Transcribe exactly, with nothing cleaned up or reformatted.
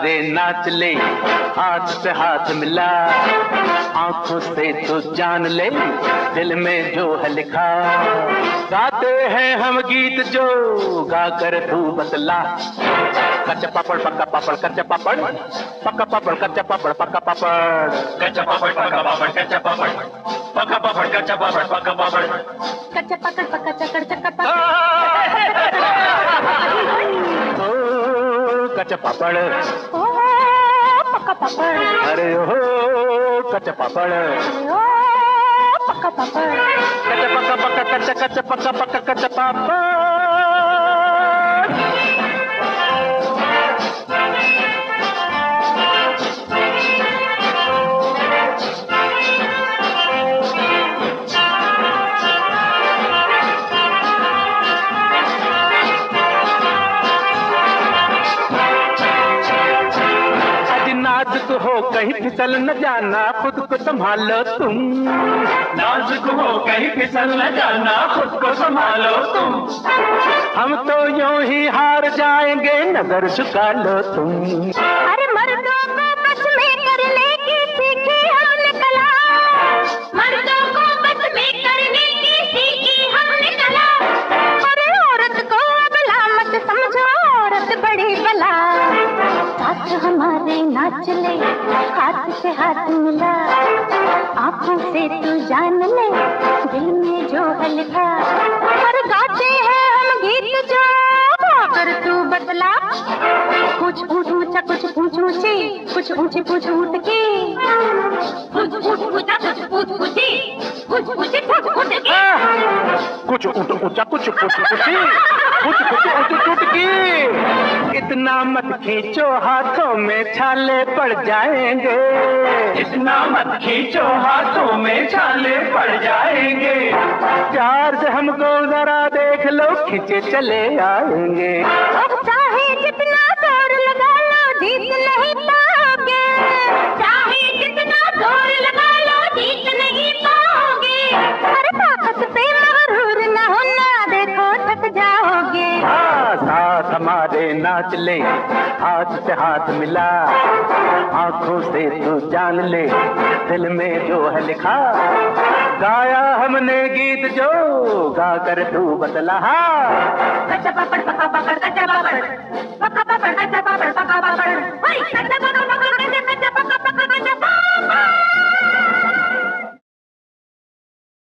हमारे नाच ले, हाथ से हाथ मिला, आंखों से तो जान ले, दिल में जो है लिखा। गाते हैं हम गीत जो गा कर तू बतला। कच्चा पापड़ पक्का पापड़, कच्चा पापड़ पक्का पापड़, कच्चा पापड़ पक्का पापड़, कच्चा पापड़ पक्का पापड़, कच्चा पापड़ पक्का पापड़, कच्चा पापड़ पक्का पापड़, कच्चा पापड़ पक्का चक्कर चक्कर कच्चा पापड़ पक्का पापड़, अरे हो कच्चा पापड़ पक्का पापड़, कच्चा पक्का पक्का कच्चा कच्चा पक्का पक्का कच्चा पापड़। नाजुक हो कहीं फिसल न जाना, खुद को संभालो तुम। नाजुक हो कहीं फिसल न जाना, खुद को संभालो तुम। हम तो यूं ही हार जाएंगे, नजर झुका लो तुम। अरे मर्दों को बस में करने की सीखी हमने कला, मर्दों को बस में करने की सीखी हमने कला। अरे औरत को अबला मत समझो, औरत बड़ी बला। साथ हमारे नाच ले, हाथ से हाथ मिला, आंखों से तू जान ले, दिल में जो है लिखा। और गाते हैं हम गीत जो गाकर तू बतला। कुछ ऊंच ऊंचा कुछ ऊंच ऊंची, कुछ ऊंची कुछ ऊंट की, कुछ ऊंच ऊंचा कुछ ऊंच ऊंची, कुछ ऊंची कुछ ऊंट की, कुछ ऊंट ऊंचा कुछ ऊंच ऊंची, कुछ कुछ ऊंच ऊंट की। इतना मत खींचो, हाथों में छाले पड़ जाएंगे। इतना मत खींचो, हाथों में छाले पड़ जाएंगे। प्यार से हमको जरा देख लो, खींचे चले आएंगे। अब चाहे जितना जोर लगा लो, जीत नहीं पाओगे। चाहे जितना जोर लगा लो, जीत नहीं पाओगे। अरे ताकत पे मगरूर न होना, देखो थक जाओगे। हाँ, साथ हमारे नाच ले, हाथ से हाथ मिला, आंखों से तू जान ले, दिल में जो है लिखा। गाया हमने गीत जो गा कर तू बतला। कच्चा पापड़ पक्का पापड़, कच्चा पापड़ पक्का पापड़, कच्चा पापड़ पक्का पापड़, कच्चा